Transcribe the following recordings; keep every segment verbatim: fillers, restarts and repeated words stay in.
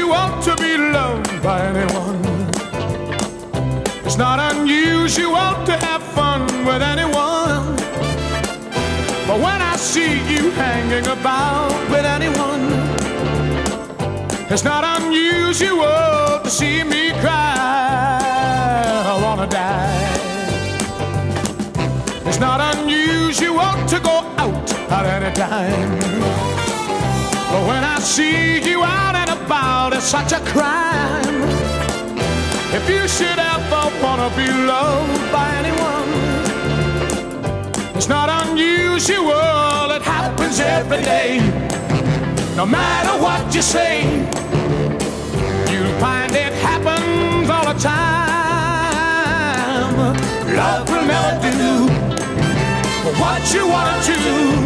unusual to be loved by anyone. It's not unusual to have fun with anyone. But when I see you hanging about with anyone, it's not unusual to see me cry. I wanna die. It's not unusual to go out at any time. But when I see you out and about, it's such a crime. If you should ever wanna be loved by anyone, it's not unusual, it happens every day. No matter what you say, you'll find it happens all the time. Love will never do what you want to.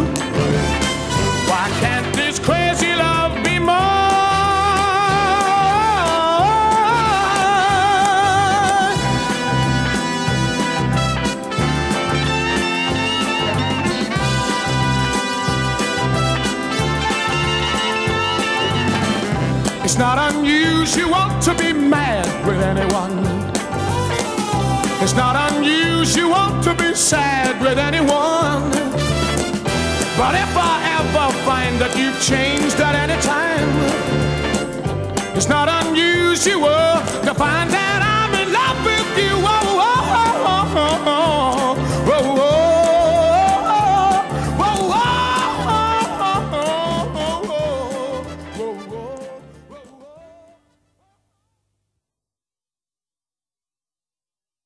Why can't this crazy love be more? It's not unusual to be mad with anyone. It's not unusual to be sad with anyone. But if I ever find that you've changed at any time, it's not unusual to find that